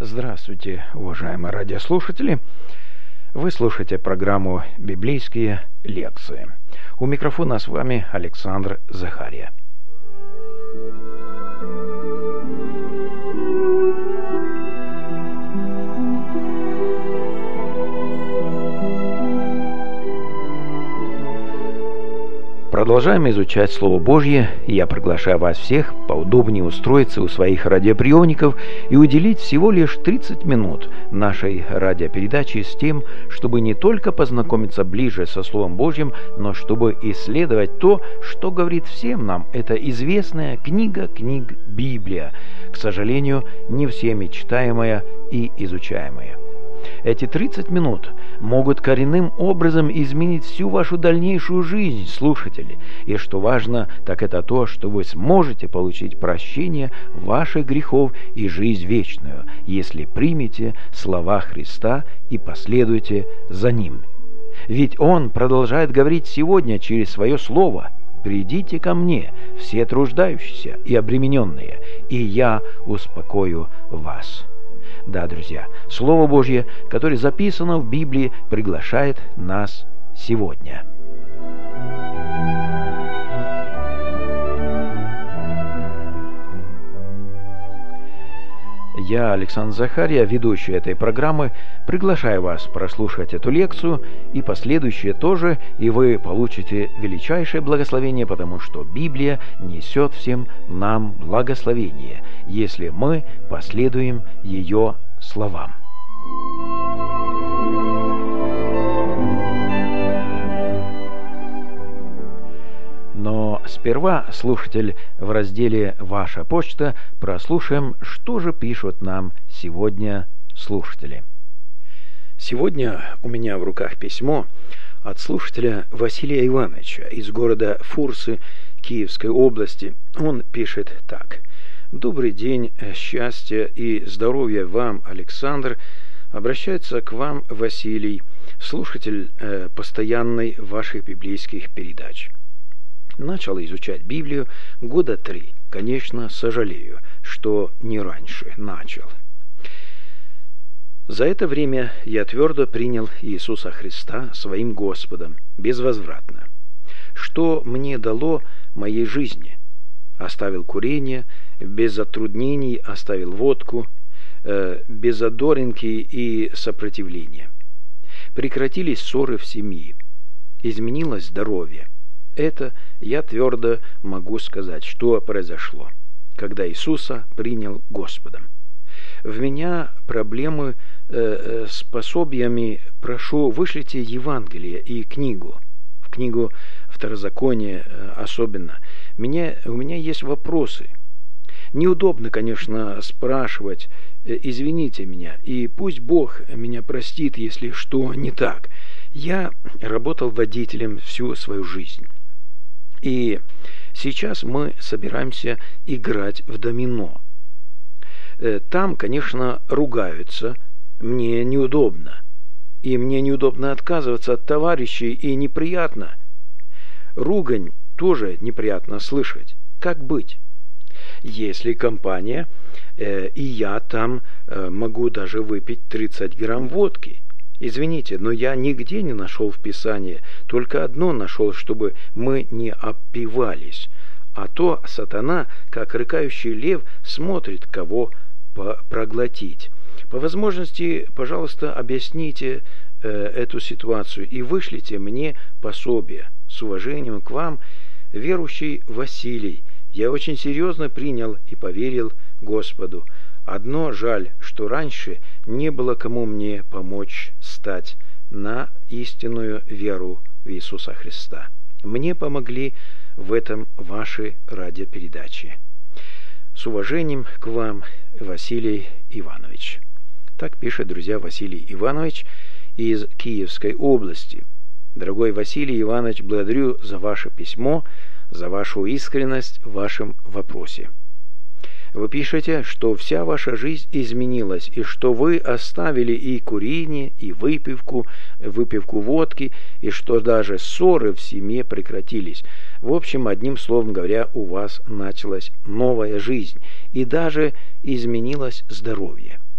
Здравствуйте, уважаемые радиослушатели! Вы слушаете программу «Библейские лекции». У микрофона с вами Александр Захария. Продолжаем изучать Слово Божье, и я приглашаю вас всех поудобнее устроиться у своих радиоприемников и уделить всего лишь 30 минут нашей радиопередачи с тем, чтобы не только познакомиться ближе со Словом Божьим, но чтобы исследовать то, что говорит всем нам эта известная книга книг Библия, к сожалению, не всеми читаемая и изучаемая. Эти 30 минут могут коренным образом изменить всю вашу дальнейшую жизнь, слушатели. И что важно, так это то, что вы сможете получить прощение ваших грехов и жизнь вечную, если примете слова Христа и последуете за Ним. Ведь Он продолжает говорить сегодня через Свое Слово: «Придите ко мне, все труждающиеся и обремененные, и я успокою вас». Да, друзья, Слово Божье, которое записано в Библии, приглашает нас сегодня. Я, Александр Захария, ведущий этой программы, приглашаю вас прослушать эту лекцию и последующие тоже, и вы получите величайшее благословение, потому что Библия несет всем нам благословение, если мы последуем ее словам. Но сперва, слушатель, в разделе «Ваша почта» прослушаем, что же пишут нам сегодня слушатели. Сегодня у меня в руках письмо от слушателя Василия Ивановича из города Фурсы Киевской области. Он пишет так: «Добрый день, счастья и здоровья вам, Александр. Обращается к вам Василий, слушатель постоянный ваших библейских передач. Начал изучать Библию года 3. Конечно, сожалею, что не раньше начал. За это время я твердо принял Иисуса Христа своим Господом, безвозвратно. Что мне дало моей жизни? Оставил курение, без затруднений оставил водку, без задоринки и сопротивления. Прекратились ссоры в семье. Изменилось здоровье. Это я твердо могу сказать, что произошло, когда Иисуса принял Господом. В меня проблемы с пособиями. Прошу, вышлите Евангелие и книгу. В книгу Второзакония особенно. У меня есть вопросы. Неудобно, конечно, спрашивать. Извините меня, и пусть Бог меня простит, если что не так. Я работал водителем всю свою жизнь. И сейчас мы собираемся играть в домино. Там, конечно, ругаются, мне неудобно. И мне неудобно отказываться от товарищей, и неприятно. Ругань тоже неприятно слышать. Как быть? Если компания, и я там могу даже выпить 30 грамм водки. Извините, но я нигде не нашел в Писании, только одно нашел, чтобы мы не опивались. А то сатана, как рыкающий лев, смотрит, кого проглотить. По возможности, пожалуйста, объясните эту ситуацию и вышлите мне пособие. С уважением к вам, верующий Василий. Я очень серьезно принял и поверил Господу. Одно жаль, что раньше не было кому мне помочь стать на истинную веру в Иисуса Христа. Мне помогли в этом ваши радиопередачи. С уважением к вам, Василий Иванович». Так пишет, друзья, Василий Иванович из Киевской области. Дорогой Василий Иванович, благодарю за ваше письмо, за вашу искренность в вашем вопросе. Вы пишете, что вся ваша жизнь изменилась, и что вы оставили и курение, и выпивку водки, и что даже ссоры в семье прекратились. В общем, одним словом говоря, у вас началась новая жизнь, и даже изменилось здоровье.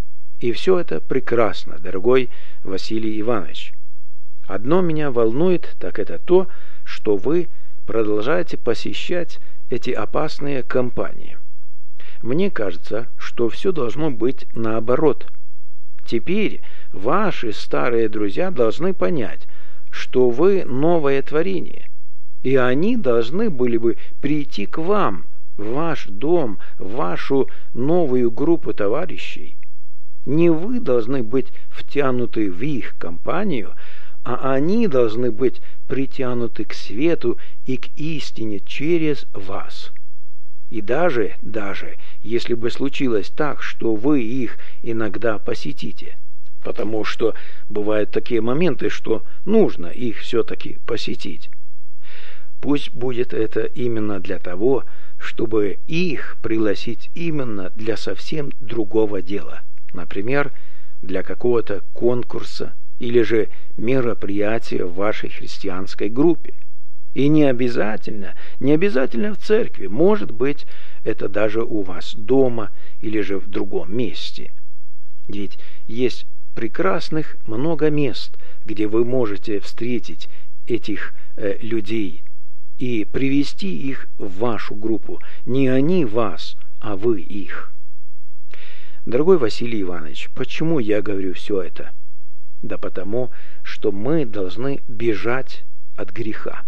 И все это прекрасно, дорогой Василий Иванович. Одно меня волнует, так это то, что вы продолжаете посещать эти опасные компании. Мне кажется, что все должно быть наоборот. Теперь ваши старые друзья должны понять, что вы новое творение, и они должны были бы прийти к вам, в ваш дом, в вашу новую группу товарищей. Не вы должны быть втянуты в их компанию, а они должны быть притянуты к свету и к истине через вас. И даже если бы случилось так, что вы их иногда посетите, потому что бывают такие моменты, что нужно их все-таки посетить, пусть будет это именно для того, чтобы их пригласить именно для совсем другого дела, например, для какого-то конкурса или же мероприятия в вашей христианской группе. И не обязательно в церкви, может быть, это даже у вас дома или же в другом месте. Ведь есть прекрасных много мест, где вы можете встретить этих людей и привести их в вашу группу. Не они вас, а вы их. Дорогой Василий Иванович, почему я говорю все это? Да потому, что мы должны бежать от греха.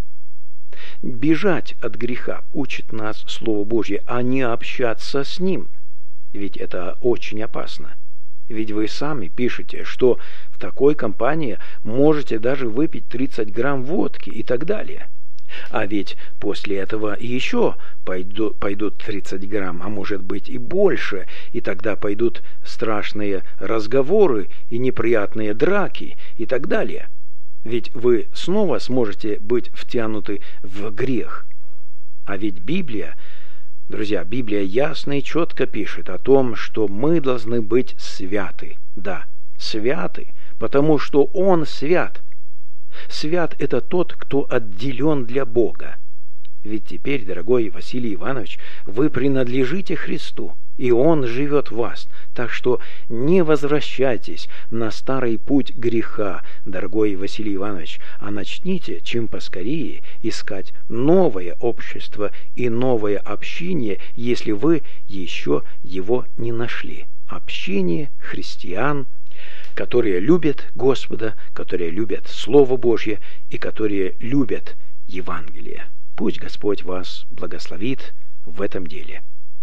Бежать от греха учит нас Слово Божье, а не общаться с ним. Ведь это очень опасно. Ведь вы сами пишете, что в такой компании можете даже выпить 30 грамм водки и так далее. А ведь после этого еще пойдут 30 грамм, а может быть и больше, и тогда пойдут страшные разговоры и неприятные драки и так далее. Ведь вы снова сможете быть втянуты в грех. А ведь Библия, друзья, Библия ясно и четко пишет о том, что мы должны быть святы. Да, святы, потому что Он свят. Свят – это тот, кто отделен для Бога. Ведь теперь, дорогой Василий Иванович, вы принадлежите Христу, и Он живет в вас. Так что не возвращайтесь на старый путь греха, дорогой Василий Иванович, а начните чем поскорее искать новое общество и новое общение, если вы еще его не нашли. Общение христиан, которые любят Господа, которые любят Слово Божье и которые любят Евангелие. Пусть Господь вас благословит в этом деле.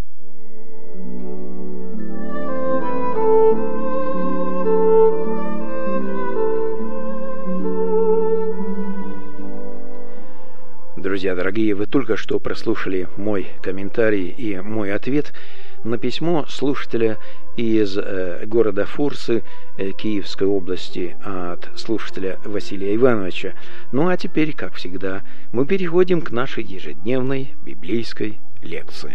Друзья дорогие, вы только что прослушали мой комментарий и мой ответ на письмо слушателя из города Фурсы Киевской области от слушателя Василия Ивановича. Ну а теперь, как всегда, мы переходим к нашей ежедневной библейской лекции.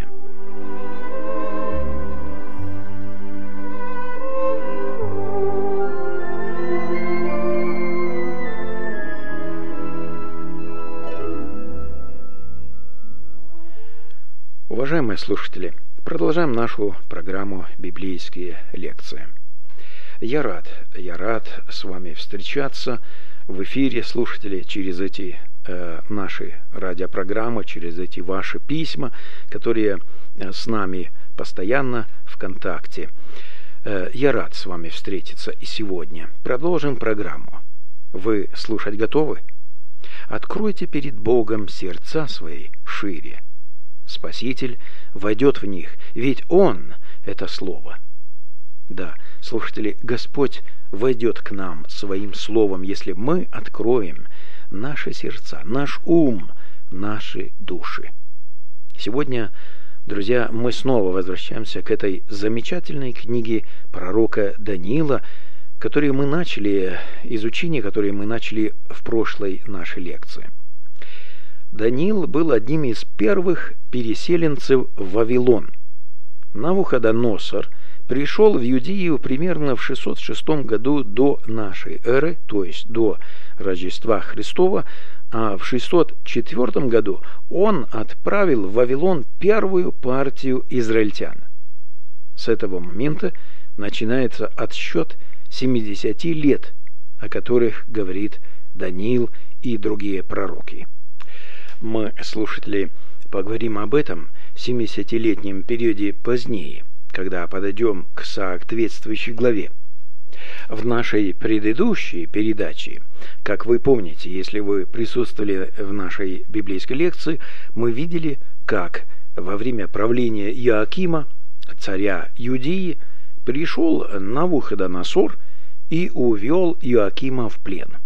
Уважаемые слушатели, продолжаем нашу программу «Библейские лекции». Я рад с вами встречаться в эфире, слушатели, через эти наши радиопрограммы, через эти ваши письма, которые с нами постоянно в контакте. Я рад с вами встретиться и сегодня. Продолжим программу. Вы слушать готовы? Откройте перед Богом сердца свои шире. Спаситель войдет в них, ведь Он – это Слово. Да, слушатели, Господь войдет к нам Своим Словом, если мы откроем наши сердца, наш ум, наши души. Сегодня, друзья, мы снова возвращаемся к этой замечательной книге пророка Даниила, изучение которой мы начали в прошлой нашей лекции. Даниил был одним из первых переселенцев в Вавилон. Навуходоносор пришел в Иудею примерно в 606 году до нашей эры, то есть до Рождества Христова, а в 604 году он отправил в Вавилон первую партию израильтян. С этого момента начинается отсчет 70 лет, о которых говорит Даниил и другие пророки. Мы, слушатели, поговорим об этом 70-летнем периоде позднее, когда подойдем к соответствующей главе. В нашей предыдущей передаче, как вы помните, если вы присутствовали в нашей библейской лекции, мы видели, как во время правления Иоакима, царя Иудеи, пришел Навуходоносор и увел Иоакима в плен.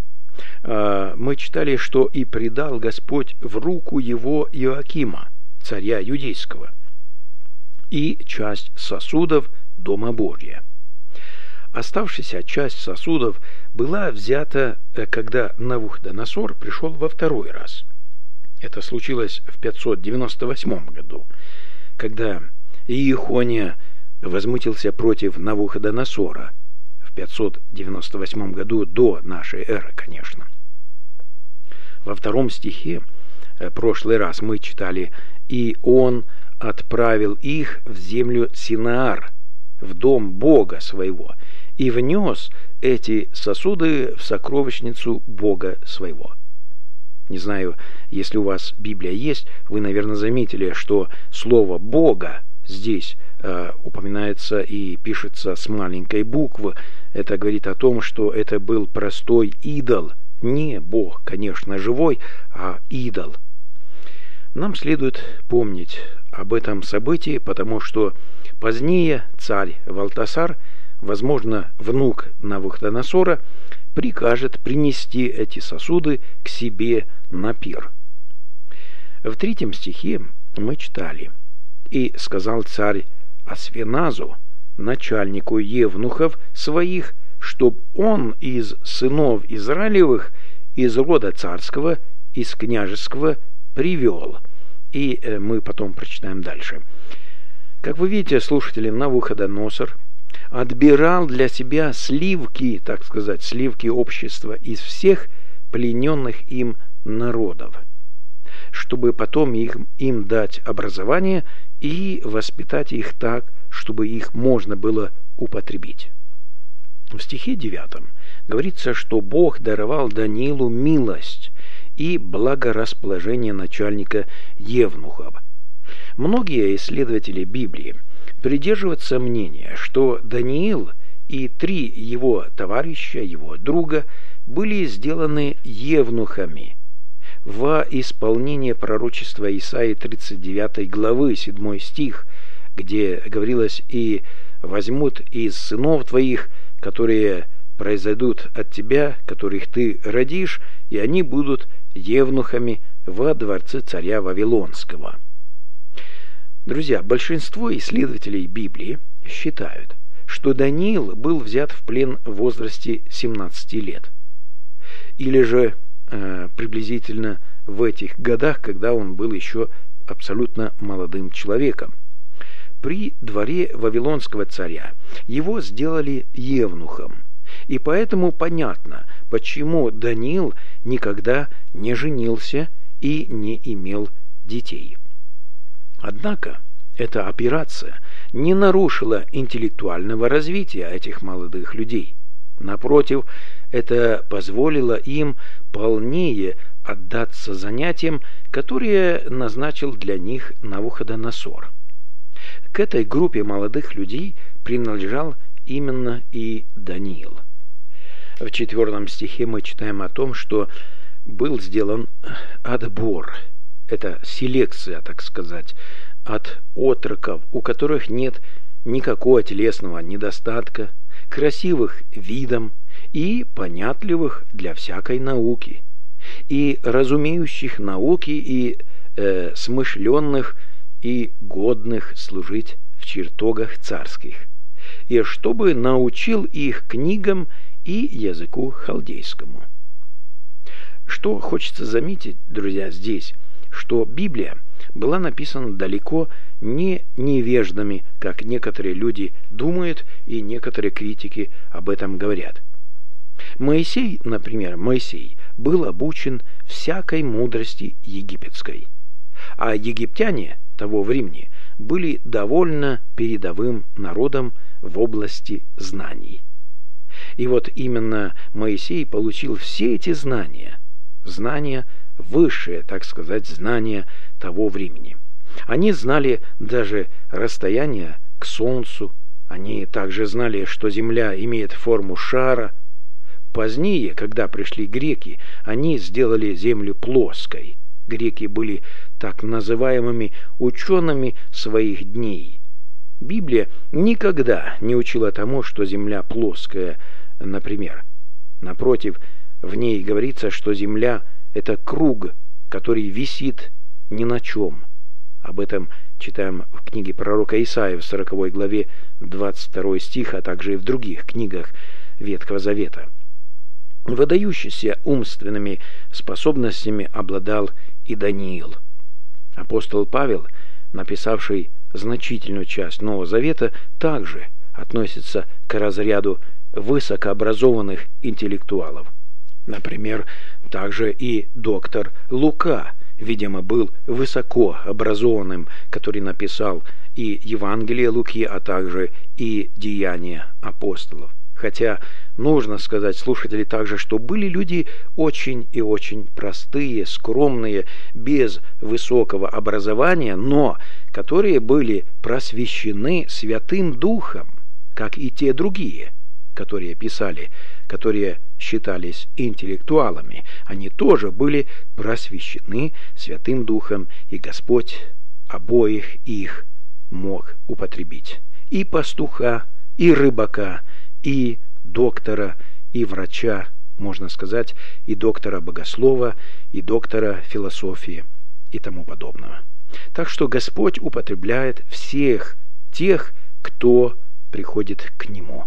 Мы читали, что и предал Господь в руку его Иоакима, царя Иудейского, и часть сосудов Дома Божия. Оставшаяся часть сосудов была взята, когда Навуходоносор пришел во второй раз. Это случилось в 598 году, когда Иехония возмутился против Навуходоносора, в 598 году до нашей эры, конечно. Во втором стихе, прошлый раз мы читали, «И он отправил их в землю Синаар, в дом Бога своего, и внес эти сосуды в сокровищницу Бога своего». Не знаю, если у вас Библия есть, вы, наверное, заметили, что слово «Бога» здесь упоминается и пишется с маленькой буквы. Это говорит о том, что это был простой идол. Не Бог, конечно, живой, а идол. Нам следует помнить об этом событии, потому что позднее царь Валтасар, возможно, внук Навуходоносора, прикажет принести эти сосуды к себе на пир. В 3 стихе мы читали: «И сказал царь Асфеназу, начальнику евнухов своих, чтоб он из сынов Израилевых, из рода царского, из княжеского привел». И мы потом прочитаем дальше. Как вы видите, слушатели, Навуходоносор отбирал для себя сливки, так сказать, сливки общества из всех плененных им народов, чтобы потом им дать образование и воспитать их так, чтобы их можно было употребить. В стихе 9 говорится, что Бог даровал Даниилу милость и благорасположение начальника евнухов. Многие исследователи Библии придерживаются мнения, что Даниил и 3 его товарища, его друга, были сделаны евнухами во исполнение пророчества Исаии 39 главы, 7 стих, где говорилось: «И возьмут из сынов твоих, которые произойдут от тебя, которых ты родишь, и они будут евнухами во дворце царя Вавилонского». Друзья, большинство исследователей Библии считают, что Даниил был взят в плен в возрасте 17 лет. Или же приблизительно в этих годах, когда он был еще абсолютно молодым человеком. При дворе Вавилонского царя его сделали евнухом. И поэтому понятно, почему Даниил никогда не женился и не имел детей. Однако эта операция не нарушила интеллектуального развития этих молодых людей. Напротив, это позволило им полнее отдаться занятиям, которые назначил для них Навуходоносор. К этой группе молодых людей принадлежал именно и Даниил. В 4 стихе мы читаем о том, что был сделан отбор. Это селекция, так сказать, от отроков, у которых нет никакого телесного недостатка, красивых видом и понятливых для всякой науки, и разумеющих науки, и смышленных, и годных служить в чертогах царских, и чтобы научил их книгам и языку халдейскому. Что хочется заметить, друзья, здесь, что Библия была написана далеко не невеждами, как некоторые люди думают и некоторые критики об этом говорят. Моисей, например, был обучен всякой мудрости египетской, а египтяне того времени были довольно передовым народом в области знаний. И вот именно Моисей получил все эти знания, знания высшие, так сказать, знания того времени. Они знали даже расстояние к Солнцу, они также знали, что Земля имеет форму шара. Позднее, когда пришли греки, они сделали Землю плоской. Греки были так называемыми учеными своих дней. Библия никогда не учила тому, что Земля плоская, например. Напротив, в ней говорится, что Земля – это круг, который висит ни на чем. Об этом читаем в книге пророка Исаии в 40 главе 22 стих, а также и в других книгах Ветхого Завета. Выдающийся умственными способностями обладал и Даниил. Апостол Павел, написавший значительную часть Нового Завета, также относится к разряду высокообразованных интеллектуалов. Например, также и доктор Лука, видимо, был высокообразованным, который написал и Евангелие Луки, а также и Деяния апостолов. Хотя нужно сказать, слушатели, также, что были люди очень и очень простые, скромные, без высокого образования, но которые были просвещены Святым Духом, как и те другие, которые писали, которые считались интеллектуалами. Они тоже были просвещены Святым Духом, и Господь обоих их мог употребить. И пастуха, и рыбака, и доктора, и врача, можно сказать, и доктора богослова, и доктора философии и тому подобного. Так что Господь употребляет всех тех, кто приходит к Нему.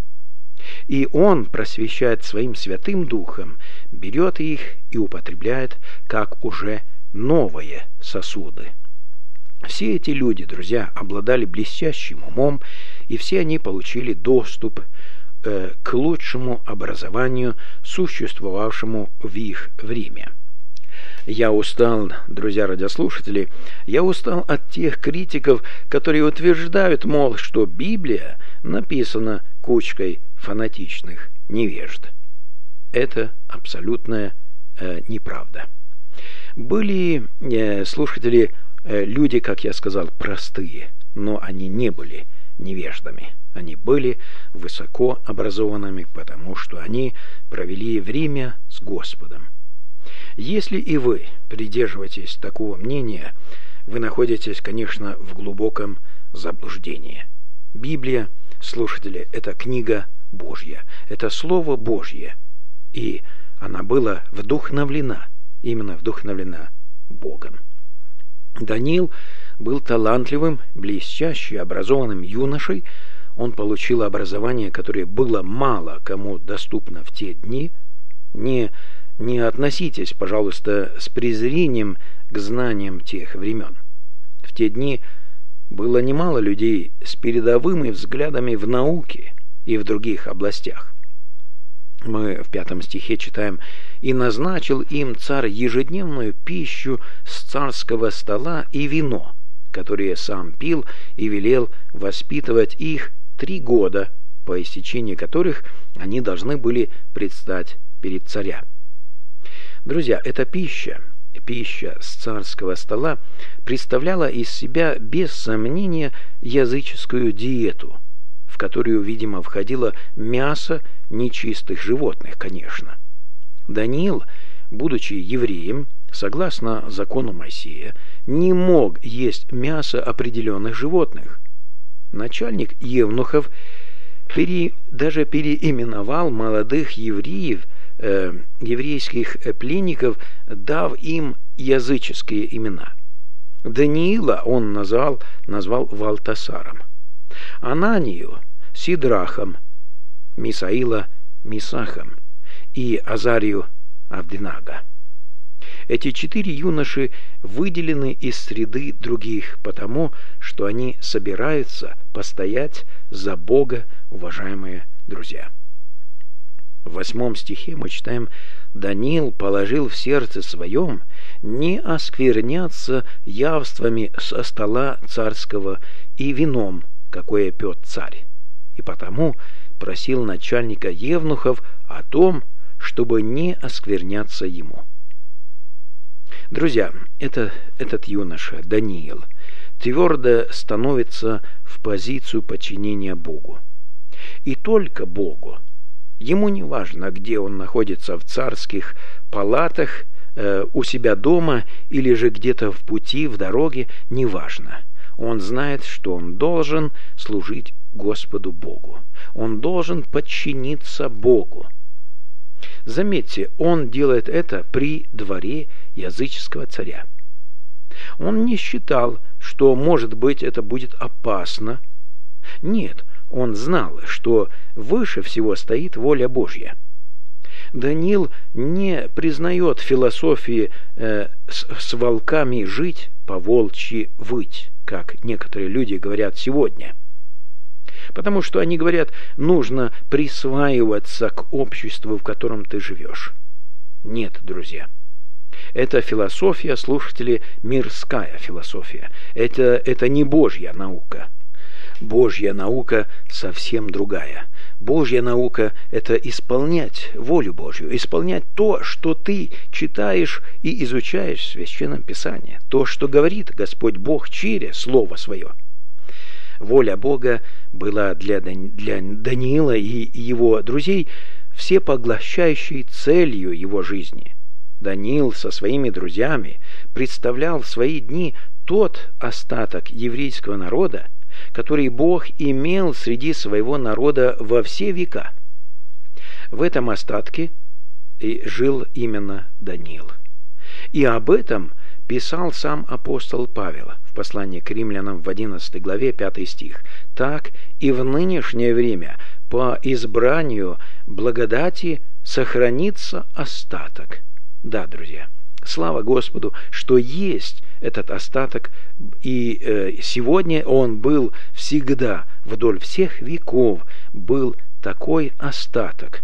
И Он просвещает Своим Святым Духом, берет их и употребляет как уже новые сосуды. Все эти люди, друзья, обладали блестящим умом, и все они получили доступ к лучшему образованию, существовавшему в их время. Я устал, друзья радиослушатели, я устал от тех критиков, которые утверждают, мол, что Библия написана кучкой фанатичных невежд. Это абсолютная неправда. Были слушатели, люди, как я сказал, простые, но они не были невеждами. Они были высоко образованными, потому что они провели время с Господом. Если и вы придерживаетесь такого мнения, вы находитесь, конечно, в глубоком заблуждении. Библия, слушатели, это книга Божья, это Слово Божье, и она была вдохновлена, именно вдохновлена Богом. Даниил был талантливым, блестяще образованным юношей. Он получил образование, которое было мало кому доступно в те дни. Не относитесь, пожалуйста, с презрением к знаниям тех времен. В те дни было немало людей с передовыми взглядами в науке и в других областях. Мы в 5 стихе читаем: «И назначил им царь ежедневную пищу с царского стола и вино, которое сам пил, и велел воспитывать их 3 года, по истечении которых они должны были предстать перед царя». Друзья, эта пища с царского стола представляла из себя, без сомнения, языческую диету, в которую, видимо, входило мясо нечистых животных, конечно. Даниил, будучи евреем, согласно закону Моисея, не мог есть мясо определенных животных. Начальник евнухов даже переименовал молодых евреев, еврейских пленников, дав им языческие имена. Даниила он назвал Валтасаром, Ананию – Сидрахом, Мисаила – Мисахом и Азарию – Авдинага. Эти 4 юноши выделены из среды других, потому что они собираются постоять за Бога, уважаемые друзья. В 8 стихе мы читаем: «Даниил положил в сердце своем не оскверняться явствами со стола царского и вином, какое пьет царь, и потому просил начальника евнухов о том, чтобы не оскверняться ему. Друзья, этот юноша, Даниил, твердо становится в позицию подчинения Богу. И только Богу. Ему не важно, где он находится, в царских палатах, у себя дома или же где-то в пути, в дороге, не важно. Он знает, что он должен служить Господу Богу. Он должен подчиниться Богу. Заметьте, он делает это при дворе языческого царя. Он не считал, что, может быть, это будет опасно. Нет, он знал, что выше всего стоит воля Божья. Даниил не признает философии с волками жить, по-волчьи выть, как некоторые люди говорят сегодня. Потому что они говорят, нужно присваиваться к обществу, в котором ты живешь. Нет, друзья. Это философия, слушатели, мирская философия. Это не Божья наука. Божья наука совсем другая. Божья наука – это исполнять волю Божью, исполнять то, что ты читаешь и изучаешь в Священном Писании, то, что говорит Господь Бог через Слово Свое. Воля Бога была для Даниила и его друзей всепоглощающей целью его жизни. Даниил со своими друзьями представлял в свои дни тот остаток еврейского народа, который Бог имел среди своего народа во все века. В этом остатке и жил именно Даниил. И об этом писал сам апостол Павел в послании к римлянам в 11 главе 5 стих. «Так и в нынешнее время по избранию благодати сохранится остаток». Да, друзья, слава Господу, что есть этот остаток, и сегодня он был всегда, вдоль всех веков, был такой остаток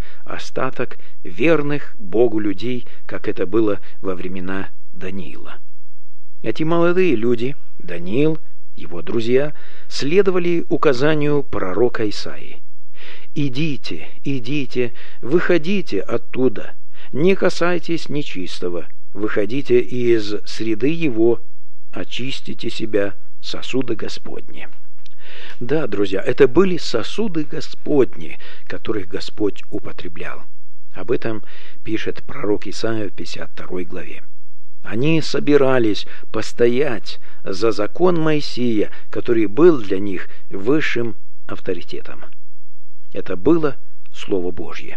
верных Богу людей, как это было во времена Даниила. Эти молодые люди, Даниил, его друзья, следовали указанию пророка Исаии. «Идите, идите, выходите оттуда, не касайтесь нечистого, выходите из среды его, очистите себя, сосуды Господни». Да, друзья, это были сосуды Господни, которых Господь употреблял. Об этом пишет пророк Исаия в 52 главе. Они собирались постоять за закон Моисея, который был для них высшим авторитетом. Это было Слово Божье.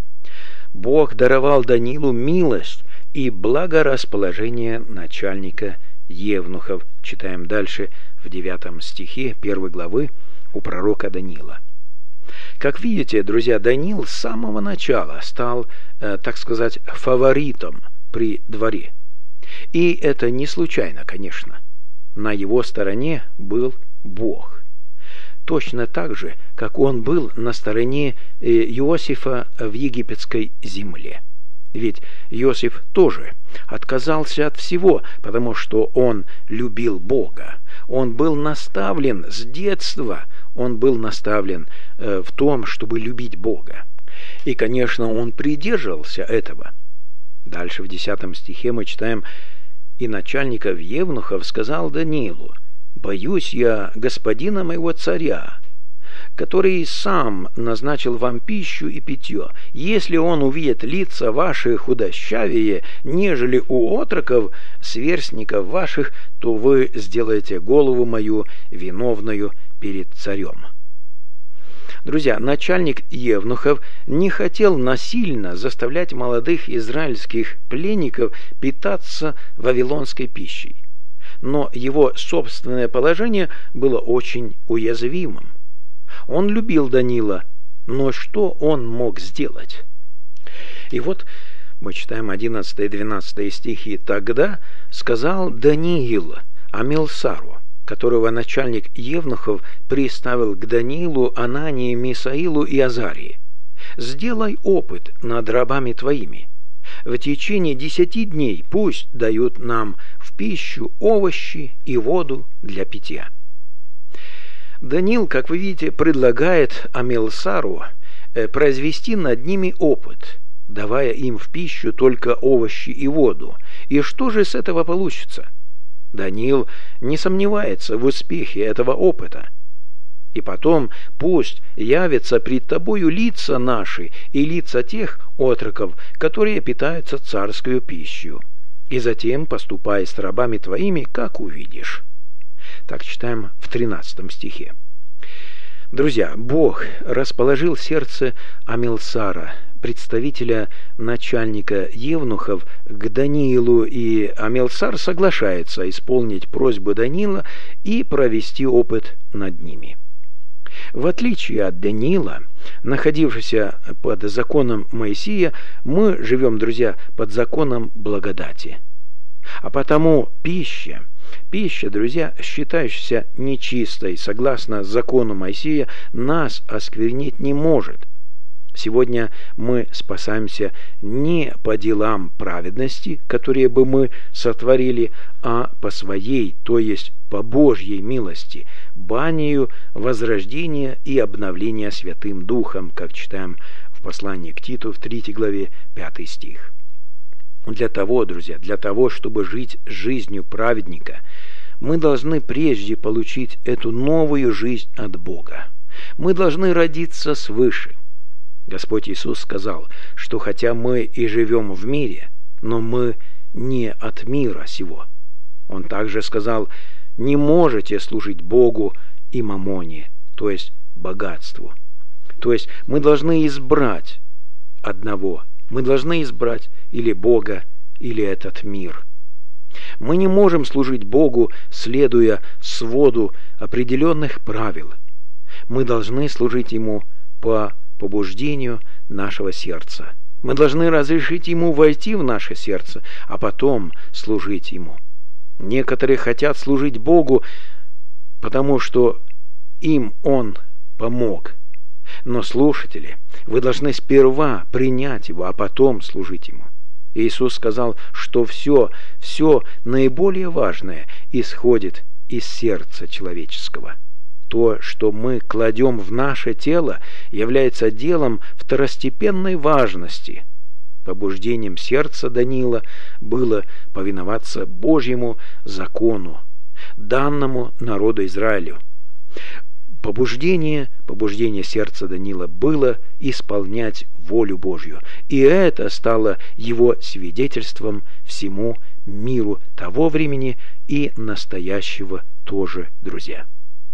Бог даровал Даниилу милость и благорасположение начальника евнухов. Читаем дальше в 9 стихе 1 главы у пророка Даниила. Как видите, друзья, Даниил с самого начала стал, так сказать, фаворитом при дворе. И это не случайно, конечно. На его стороне был Бог. Точно так же, как он был на стороне Иосифа в египетской земле. Ведь Иосиф тоже отказался от всего, потому что он любил Бога. Он был наставлен с детства, он был наставлен в том, чтобы любить Бога. И, конечно, он придерживался этого. Дальше в 10 стихе мы читаем: «И начальников евнухов сказал Даниилу: боюсь я господина моего царя, который сам назначил вам пищу и питье. Если он увидит лица ваши худощавее, нежели у отроков, сверстников ваших, то вы сделаете голову мою виновною перед царем». Друзья, начальник евнухов не хотел насильно заставлять молодых израильских пленников питаться вавилонской пищей. Но его собственное положение было очень уязвимым. Он любил Даниила, но что он мог сделать? И вот мы читаем 11 и 12 стихи. «Тогда сказал Даниил Амилсару, которого начальник евнухов приставил к Даниилу, Анании, Мисаилу и Азарии: сделай опыт над рабами твоими. В течение 10 дней пусть дают нам в пищу овощи и воду для питья». Даниил, как вы видите, предлагает Амилсару произвести над ними опыт, давая им в пищу только овощи и воду. И что же с этого получится? Даниил не сомневается в успехе этого опыта. И потом пусть явятся пред тобою лица наши и лица тех отроков, которые питаются царскую пищу. И затем поступай с рабами твоими, как увидишь. Так читаем в 13 стихе. Друзья, Бог расположил сердце Амилсара, представителя начальника евнухов, к Даниилу, и Амилсар соглашается исполнить просьбу Даниила и провести опыт над ними. В отличие от Даниила, находившегося под законом Моисея, мы живем, друзья, под законом благодати. А потому пища, друзья, считающаяся нечистой, согласно закону Моисея, нас осквернить не может. Сегодня мы спасаемся не по делам праведности, которые бы мы сотворили, а по своей, то есть по Божьей милости, банию возрождения и обновления Святым Духом, как читаем в послании к Титу в 3 главе 5 стих. Для того, друзья, чтобы жить жизнью праведника, мы должны прежде получить эту новую жизнь от Бога. Мы должны родиться свыше. Господь Иисус сказал, что хотя мы и живем в мире, но мы не от мира сего. Он также сказал: не можете служить Богу и мамоне, то есть богатству. То есть мы должны избрать одного. Мы должны избрать или Бога, или этот мир. Мы не можем служить Богу, следуя своду определенных правил. Мы должны служить Ему по побуждению нашего сердца. Мы должны разрешить Ему войти в наше сердце, а потом служить Ему. Некоторые хотят служить Богу, потому что им Он помог. Но, слушатели, вы должны сперва принять Его, а потом служить Ему. Иисус сказал, что все наиболее важное исходит из сердца человеческого. То, что мы кладем в наше тело, является делом второстепенной важности. Побуждением сердца Даниила было повиноваться Божьему закону, данному народу Израилю. Побуждение сердца Даниила было исполнять волю Божью, и это стало его свидетельством всему миру того времени и настоящего тоже, друзья.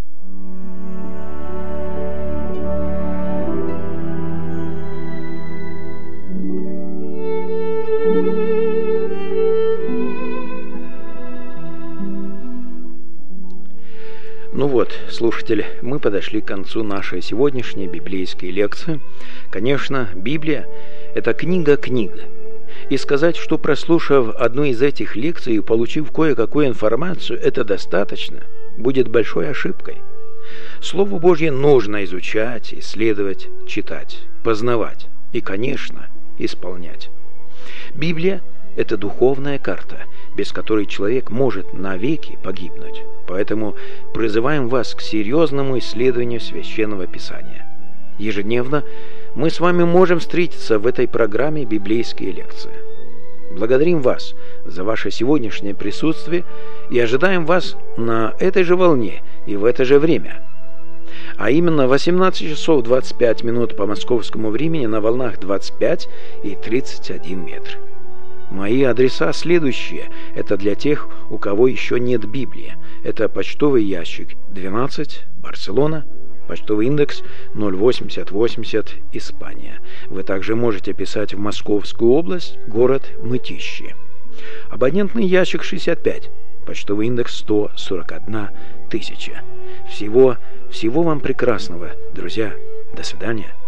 Ну вот, слушатели, мы подошли к концу нашей сегодняшней библейской лекции. Конечно, Библия – это книга. И сказать, что прослушав одну из этих лекций и получив кое-какую информацию, это достаточно, будет большой ошибкой. Слово Божье нужно изучать, исследовать, читать, познавать и, конечно, исполнять. Библия – это духовная карта, без которой человек может навеки погибнуть. Поэтому призываем вас к серьезному исследованию Священного Писания. Ежедневно мы с вами можем встретиться в этой программе «Библейские лекции». Благодарим вас за ваше сегодняшнее присутствие и ожидаем вас на этой же волне и в это же время. А именно 18 часов 25 минут по московскому времени на волнах 25 и 31 метр. Мои адреса следующие. Это для тех, у кого еще нет Библии. Это почтовый ящик 12, Барселона, почтовый индекс 08080, Испания. Вы также можете писать в Московскую область, город Мытищи. Абонентный ящик 65, почтовый индекс 141 тысяча. Всего вам прекрасного, друзья. До свидания.